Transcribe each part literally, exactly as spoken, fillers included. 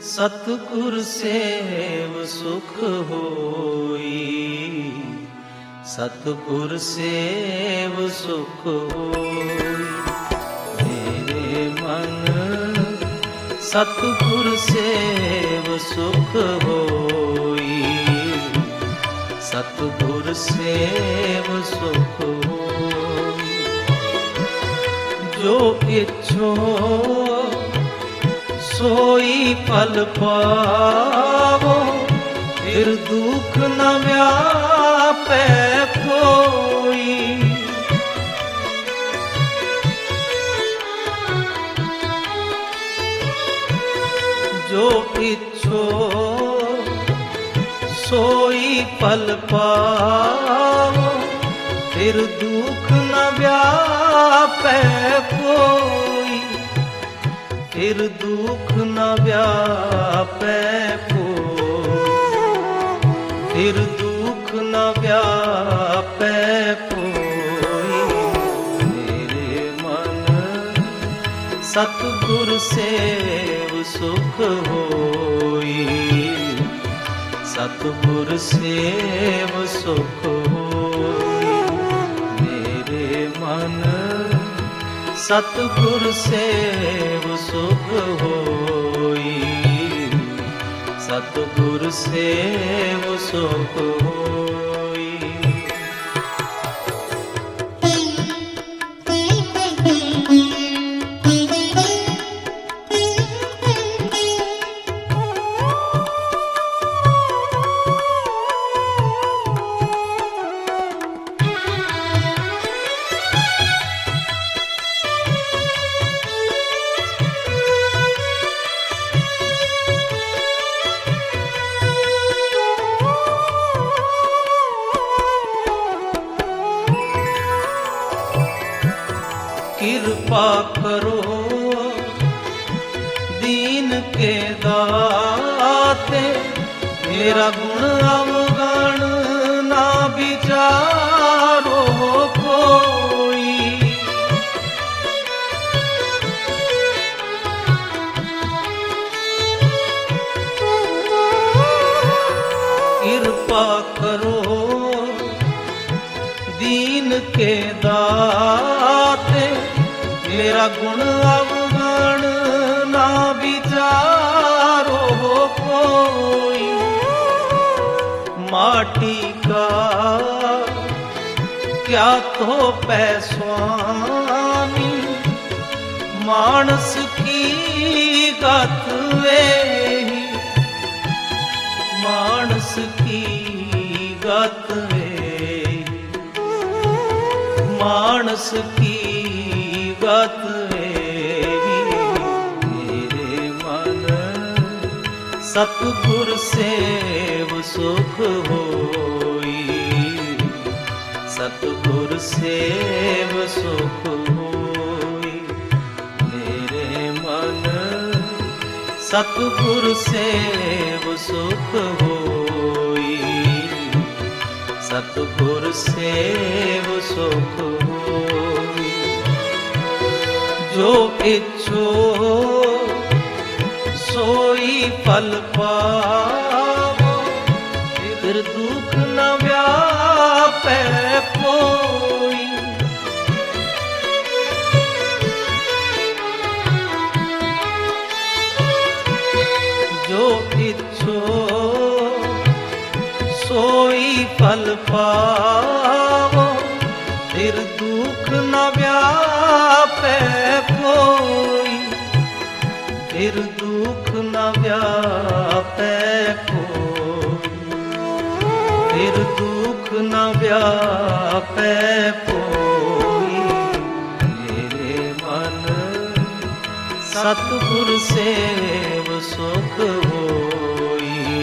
सतगुर सेव सुख होई, सतगुर सेव सुख होई। मेरे मन सतगुर सेव सुख होई, सतगुर सेव सुख होई। जो इच्छो सोई फल पावो, फिर दुख न व्यापे कोई। जो इच्छो सोई फल पावो, फिर दुख न व्यापे कोई। फिर दुख न व्यापे कोई, फिर दुख न व्यापे कोई। मेरे मन सतगुर सेव सुख होई, सतगुर सेव सुख होई। मेरे मन सतगुर सेव सुख होई, सतगुर सेव सुख होई। कृपा करो दीन के दाते, मेरा गुण अवगण ना विचारो कोई। कृपा करो दीन के दाते, मेरा गुण अवगण ना विचारो कोई। माटी का क्या तो पैस्वामी, मानस की गत वेही, मानस की गत वेही, मानस की गत वेही। मेरे मन सतगुर सेव सुख होई, सतगुर सेव सुख होई। मेरे मन सतगुर सेव सुख होई, सतगुर सेव सुख होई। जो इच्छो सोई फल पावो, फिर दुख न व्यापे कोई। जो इच्छो सोई फल पावो, फिर दुख न व्यापे कोई। फिर दुख न व्यापे कोई, फिर दुख न व्यापे कोई। मेरे मन सतगुर सेव सुख होई,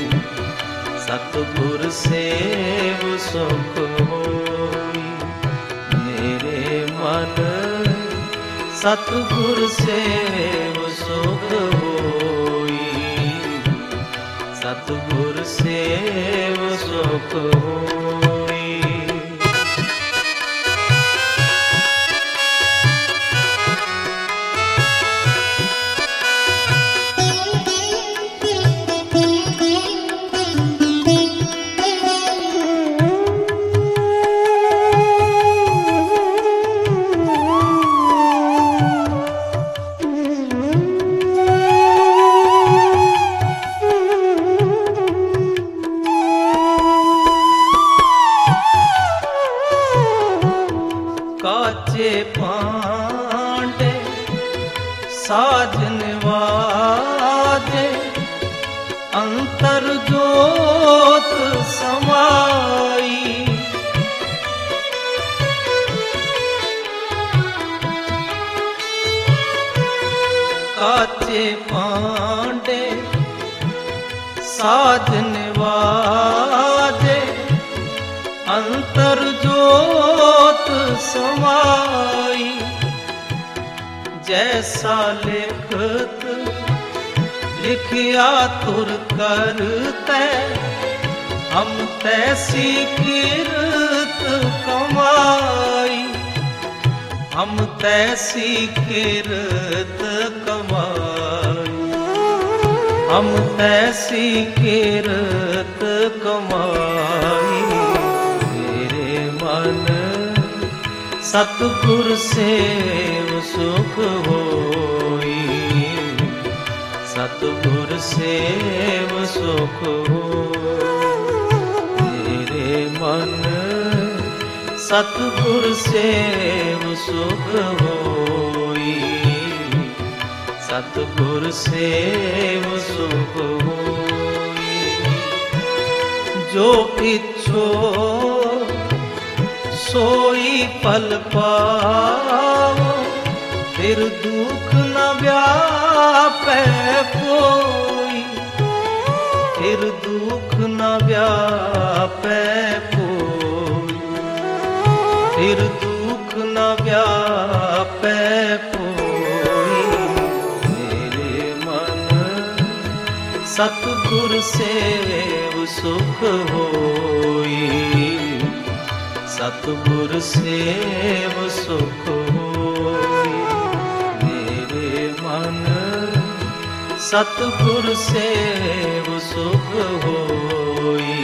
सतगुर सेव सुख होई। मेरे मन सतगुर सेव सुख होई, सतगुर सेव सुख होई। पांडे साजन वाजे अंतर जोत समाई। काचे पांडे साजन वाजे अंतर जोत समाई। जैसा लिखत लिखिया तुर करते हम तैसी किरत कमाई। हम तैसी किरत कमाई। हम तैसी किरत कमाई। मेरे मन सतगुर सेव सुख होई। सतगुर सेव सुख होई। मेरे मन सतगुर सेव सुख होई। सतगुर सेव सुख होई। जो इच्छो सोई पल पाओ फिर दुख न व्यापे कोई। फिर दुख न व्यापे कोई। फिर दुख न व्यापे कोई। मेरे मन सतगुर सेव सुख होई। सतगुर सेव सुख होई। मेरे मन सतगुर सेव सुख होई।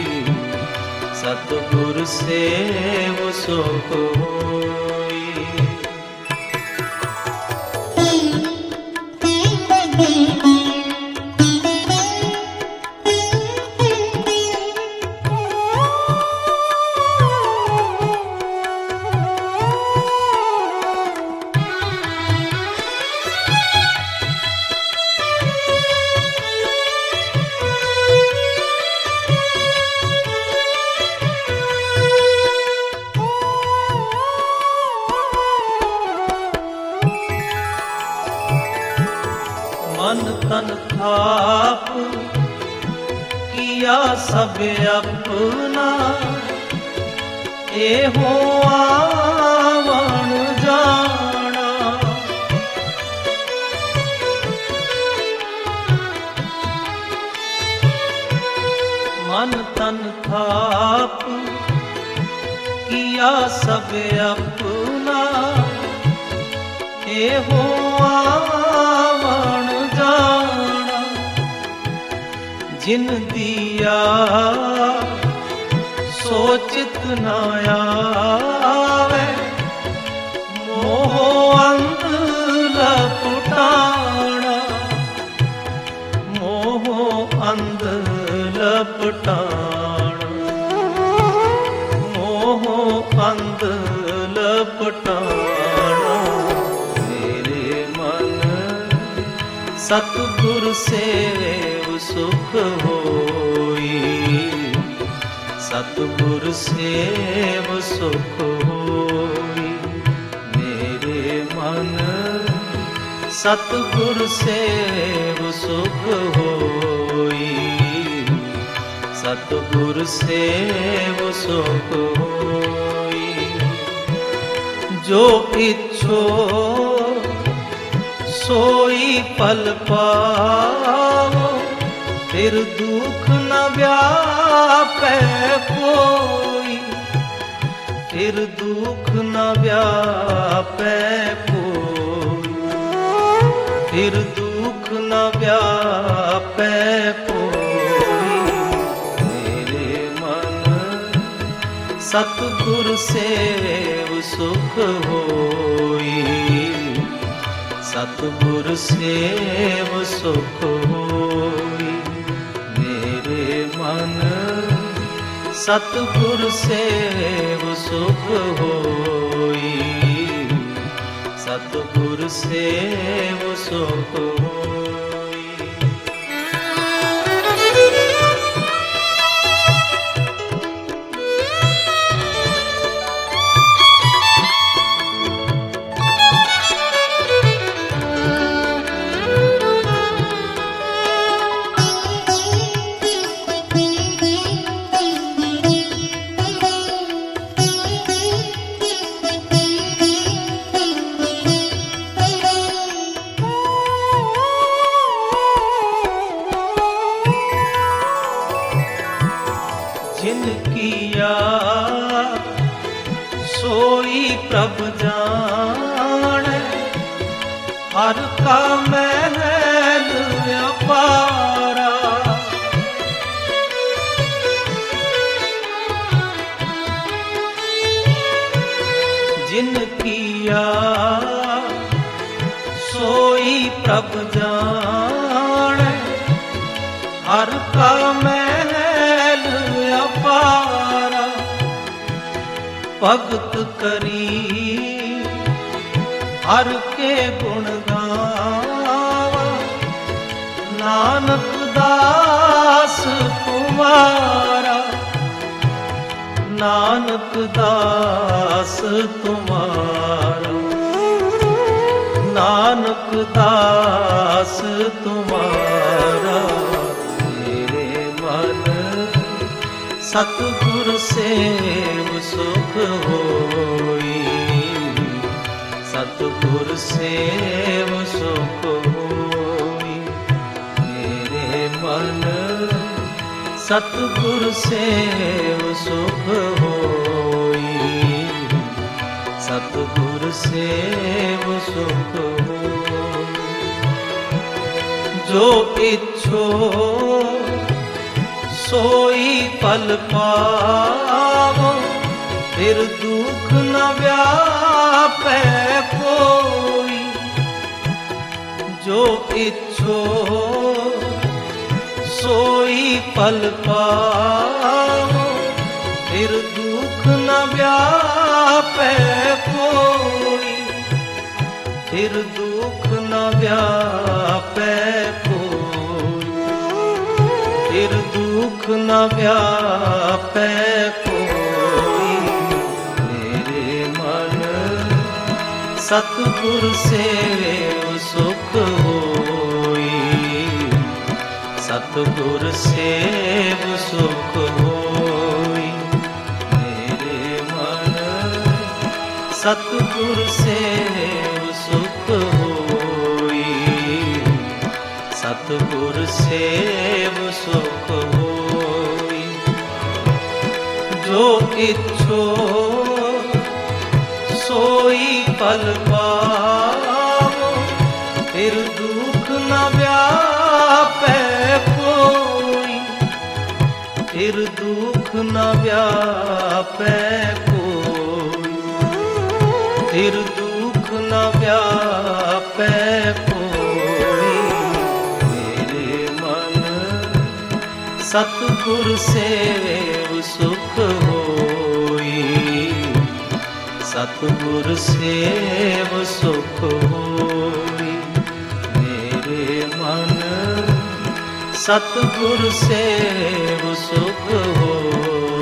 सतगुर सेव सुख होई। मन तन थाप किया सब अपना एहो आवन जाना। मन तन थाप किया सब अपना एहो आवन जाना। जिन दिया सोचित न आवे मोह अंध लपटाना। मोह अंध लपटाना। मोह अंध लपटाना। मेरे मन सतगुर सेव सुख होई। सतगुर सेव सुख होई। मेरे मन सतगुर सेव सुख होई। सतगुर सेव सुख होई। जो इच्छो सोई पल पाओ फिर दुख न व्यापे कोई। फिर दुख न व्यापे कोई। फिर दुख न व्यापे कोई। मेरे मन सतगुर सेव सुख होई। सतगुर सेव सुख होई। मेरे मन सतगुर सेव सुख होई। सतगुर सेव सुख होई। जिन किया सोई प्रभ जाने, हर का महल अपारा। जिन किया सोई प्रभ जाने, हर का महल अपारा। भगत करी हर के गुण गावा, नानक दास तुम्हारा। नानक दास तुम्हारा, नानक दास तुम्हारा। सतगुर सेव सुख होई, सतगुर सेव सुख होई। मेरे मन सतगुर सेव सुख होई, सतगुर सेव सुख होई। जो इच्छो सोई फल पावो, फिर दुख न व्यापे कोई। जो इच्छो सोई फल पावो, फिर दुख न व्यापे कोई। फिर दुख न व्यापे कोई, फिर दुख न व्यापे कोई। मेरे मन सतगुर सेव सुख होई, सतगुर सेव सुख होई। मेरे मन सतगुर सेव सुख होई, सतगुर सेव सुख होई। जो इच्छो सोई फल पावो, फिर दुख न व्यापे कोई। फिर दुख न व्यापे कोई, फिर दुख न व्यापे कोई। सतगुर सेव सुख होई, सतगुर सेव सुख होई। मेरे मन सतगुर सेव सुख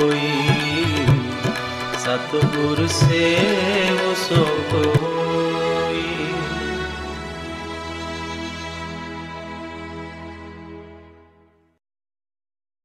होई, सतगुर सेव सुख होई।